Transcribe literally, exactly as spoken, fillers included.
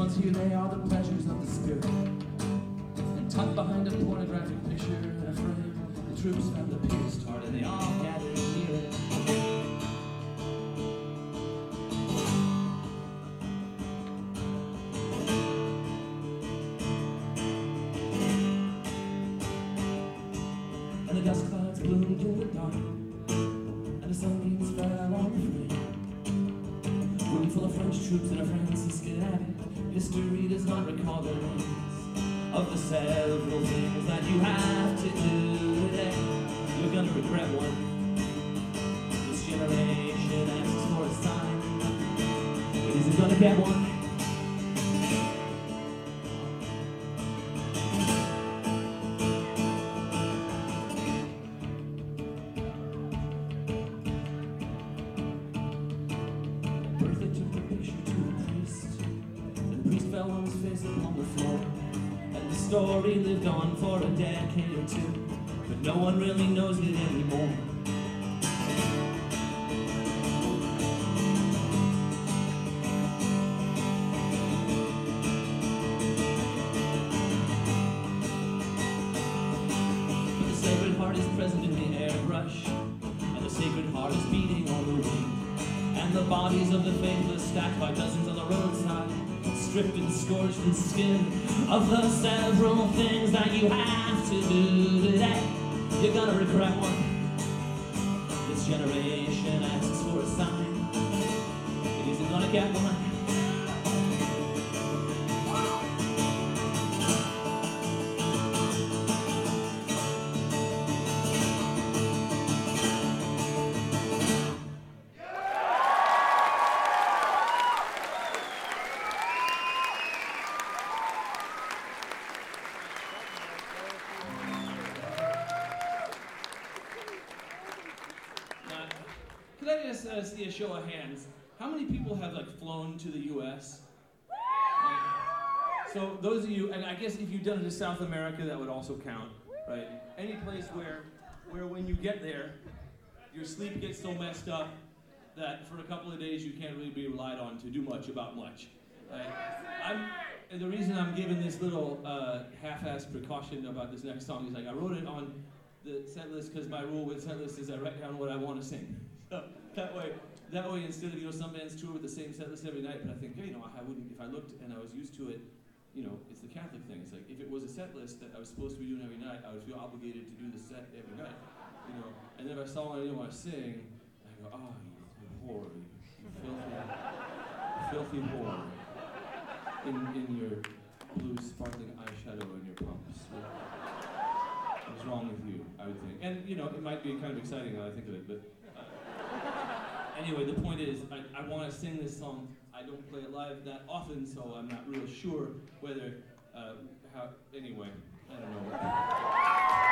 ones here, they are the pleasures of the spirit. And tucked behind a pornographic picture and a frame, the troops found the peace start and they all gathered near it. And the dust clouds bloomed in the dark, and the sunbeams fell on the frame. Room full of French troops and a Franciscan abbey. History does not recall the names of the several things that you have to do today. You're gonna regret one. This generation asks for a sign. It isn't gonna get one. On his face upon the floor, and the story lived on for a decade or two, but no one really knows it anymore. But the Sacred Heart is present in the airbrush, and the Sacred Heart is beating on the wind, and the bodies of the faithless stacked by dozens on the roadside, stripped and scorched and skinned of the several things that you have to do today. You're gonna regret one. This generation asks for a sign. It isn't gonna get one. Could I just uh, see a show of hands? How many people have like flown to the U S? Like, so those of you, and I guess if you've done it to South America, that would also count, right? Any place where, where when you get there, your sleep gets so messed up that for a couple of days you can't really be relied on to do much about much. Right? I'm, and the reason I'm giving this little uh, half-assed precaution about this next song is like I wrote it on the set list because my rule with set list is I write down what I want to sing. So that way, that way instead of, you know, some bands tour with the same set list every night, but I think, hey, you know, I wouldn't, if I looked and I was used to it, you know, it's the Catholic thing. It's like, if it was a set list that I was supposed to be doing every night, I would feel obligated to do the set every night, you know. And then if I saw one I didn't want to sing, I go, oh, you whore, you filthy, filthy whore, in, in your blue sparkling eyeshadow and your pumps. What's wrong with you, I would think. And, you know, it might be kind of exciting now I think of it, but anyway, the point is, I, I want to sing this song. I don't play it live that often, so I'm not real sure whether, uh, how, anyway, I don't know.